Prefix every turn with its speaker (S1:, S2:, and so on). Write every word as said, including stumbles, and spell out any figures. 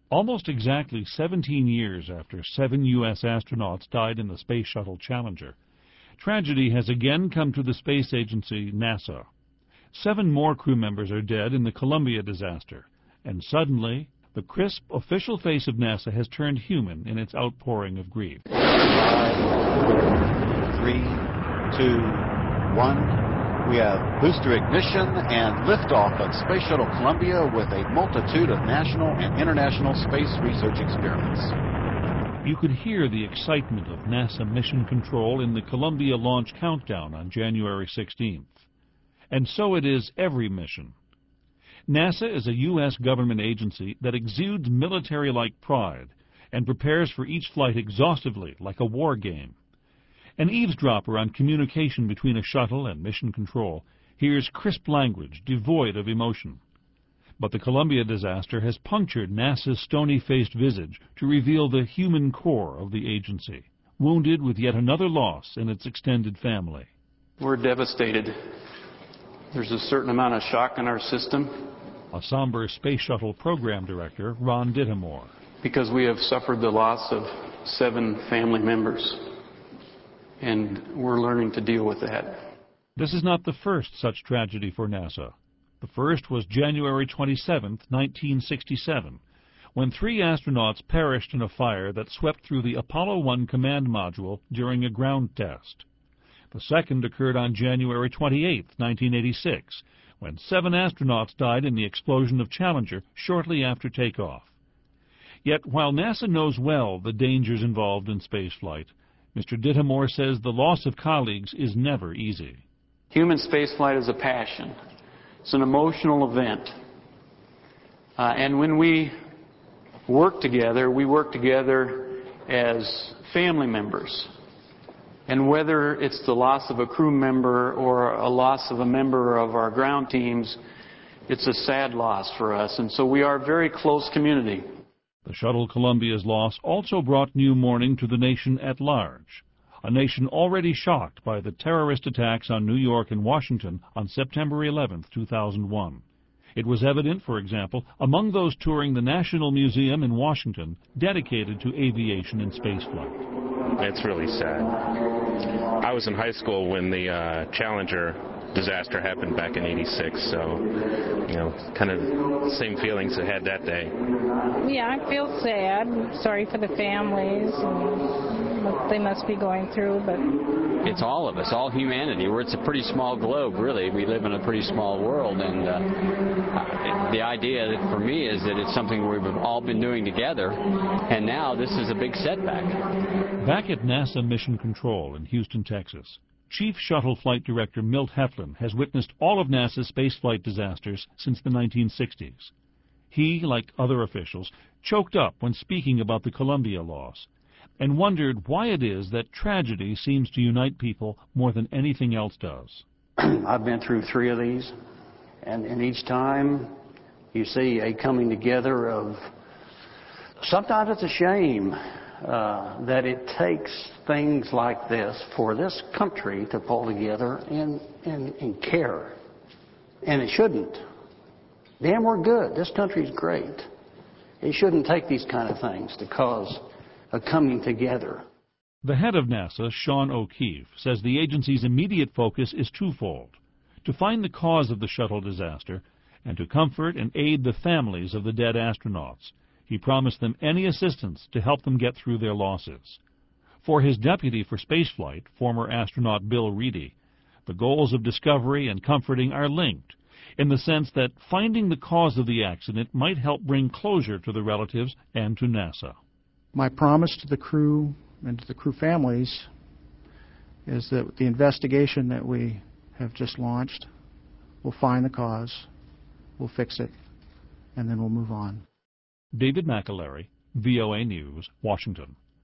S1: Almost exactly seventeen years after seven U S astronauts died in the Space Shuttle Challenger, tragedy has again come to the space agency NASA. Seven more crew members are dead in the Columbia disaster, and suddenly, the crisp official face of NASA has turned human in its outpouring of grief.
S2: Five, three, two, one. We have booster ignition and liftoff of Space Shuttle Columbia with a multitude of national and international space research experiments.
S1: You could hear the excitement of NASA Mission Control in the Columbia launch countdown on January sixteenth. And so it is every mission. NASA is a U S government agency that exudes military-like pride and prepares for each flight exhaustively, like a war game. An eavesdropper on communication between a shuttle and mission control hears crisp language devoid of emotion. But the Columbia disaster has punctured NASA's stony-faced visage to reveal the human core of the agency, wounded with yet another loss in its extended family.
S3: We're devastated. There's a certain amount of shock in our system.
S1: A somber Space Shuttle program director, Ron Dittemore.
S3: Because we have suffered the loss of seven family members. And we're learning to deal with that.
S1: This is not the first such tragedy for NASA. The first was January twenty-seventh, nineteen sixty-seven, when three astronauts perished in a fire that swept through the Apollo one command module during a ground test. The second occurred on January twenty-eighth, nineteen eighty-six, when seven astronauts died in the explosion of Challenger shortly after takeoff. Yet, while NASA knows well the dangers involved in spaceflight, Mister Dittemore says the loss of colleagues is never easy.
S3: Human spaceflight is a passion. It's an emotional event. Uh, and when we work together, we work together as family members. And whether it's the loss of a crew member or a loss of a member of our ground teams, it's a sad loss for us. And so we are a very close community.
S1: The Shuttle Columbia's loss also brought new mourning to the nation at large, a nation already shocked by the terrorist attacks on New York and Washington on September eleventh, two thousand one. It was evident, for example, among those touring the National Museum in Washington dedicated to aviation and spaceflight.
S4: It's really sad. I was in high school when the uh, Challenger disaster happened back in eighty-six, so, you know, kind of the same feelings I had that day.
S5: Yeah, I feel sad. Sorry for the families and what they must be going through, but
S6: it's all of us, all humanity. We're, it's a pretty small globe, really. We live in a pretty small world, and uh, the idea that for me is that it's something we've all been doing together, and now this is a big setback.
S1: Back at NASA Mission Control in Houston, Texas, Chief Shuttle Flight Director Milt Heflin has witnessed all of NASA's spaceflight disasters since the nineteen sixties. He, like other officials, choked up when speaking about the Columbia loss and wondered why it is that tragedy seems to unite people more than anything else does.
S7: I've been through three of these, and, and each time you see a coming together of, sometimes it's a shame uh, that it takes things like this for this country to pull together and, and, and care. And it shouldn't. Damn, we're good. This country's great. It shouldn't take these kind of things to cause a coming together.
S1: The head of NASA, Sean O'Keefe, says the agency's immediate focus is twofold: to find the cause of the shuttle disaster and to comfort and aid the families of the dead astronauts. He promised them any assistance to help them get through their losses. For his deputy for spaceflight, former astronaut Bill Reedy, the goals of discovery and comforting are linked, in the sense that finding the cause of the accident might help bring closure to the relatives and to NASA.
S8: My promise to the crew and to the crew families is that the investigation that we have just launched will find the cause, we'll fix it, and then we'll move on.
S1: David McAlery, V O A News, Washington.